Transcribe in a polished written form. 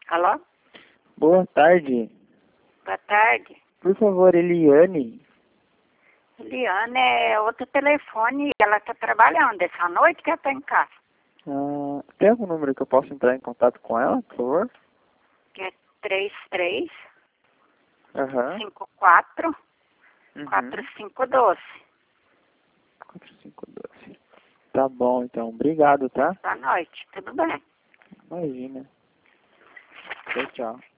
Alô? Boa tarde. Boa tarde. Por favor, Eliane. Eliane é outro telefone. Ela tá trabalhando essa noite que ela tá em casa. Tem algum número que eu possa entrar em contato com ela, por favor? Que é 33 Aham. 54 Uhum. 4512. 4512. Tá bom, então. Obrigado, tá? Boa noite. Tudo bem? Imagina. Tchau, tchau.